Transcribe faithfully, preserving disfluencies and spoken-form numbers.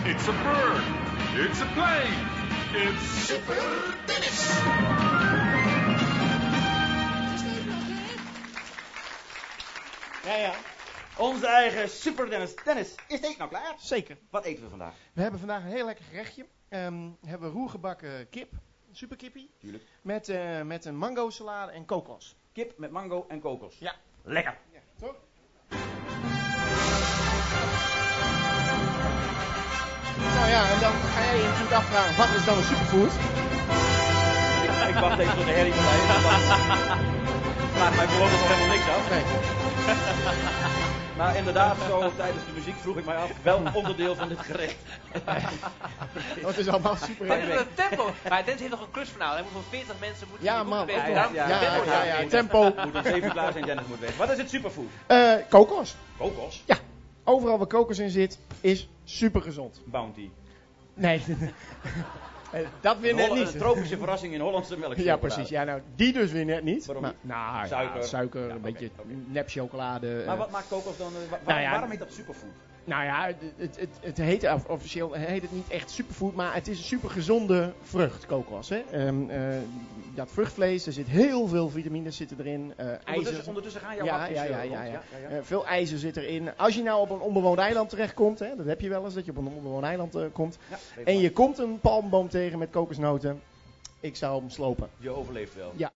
It's a bird. It's a plane. It's Super Dennis. Ja, ja. Onze eigen Super Dennis. Dennis, is de eten nou klaar? Zeker. Wat eten we vandaag? We hebben vandaag een heel lekker gerechtje. Um, we hebben roergebakken kip, superkippie. Tuurlijk. Met, uh, met een mango salade en kokos. Kip met mango en kokos. Ja. Lekker. Ja, toch? Nou ja, en dan ga jij je natuurlijk afvragen, wat is dan een superfood? Ik, ik wacht even tot de herrie voorbij is. Vraag mij voorlopig nog helemaal niks af. Nee. Maar inderdaad, zo tijdens de muziek vroeg ik mij af welk onderdeel van dit gerecht. Dat is allemaal super Wat is het tempo? Maar Dennis heeft nog een klus vanavond. Hij moet voor veertig mensen moeten Ja, die man, boeken ook weten. nog. Daarom Ja, tempo ja, daar ja, in. tempo. Moet om zeven uur klaar zijn, Dennis moet weg. Wat is het superfood? Uh, kokos. Kokos? Ja. Overal waar kokos in zit, is super gezond. Bounty. Nee. Dat weer Een, net Holl- niet. een tropische verrassing in Hollandse melk. Ja, precies. Ja, nou, die dus weer net niet. Waarom maar, niet? nou, Suiker. Ja, suiker, Ja, een oké, beetje oké. nep chocolade. Maar uh, wat maakt kokos dan? Uh, wa- Nou ja, waarom heet dat superfood? Nou ja, het, het, het, het heet of- officieel heet het niet echt superfood, maar het is een super gezonde vrucht, kokos. Hè? Um, uh, dat vruchtvlees, er zit heel veel vitamines zitten erin. Uh, ijzer. Ondertussen, ondertussen gaan jouw Ja, hapjes, ja, ja, uh, ja, rond. ja. ja, ja. Uh, veel ijzer zit erin. Als je nou op een onbewoond eiland terechtkomt, hè, dat heb je wel eens, dat je op een onbewoond eiland uh, komt. Ja, weet En maar. je komt een palmboom tegen met kokosnoten. Ik zou hem slopen. Je overleeft wel. Ja.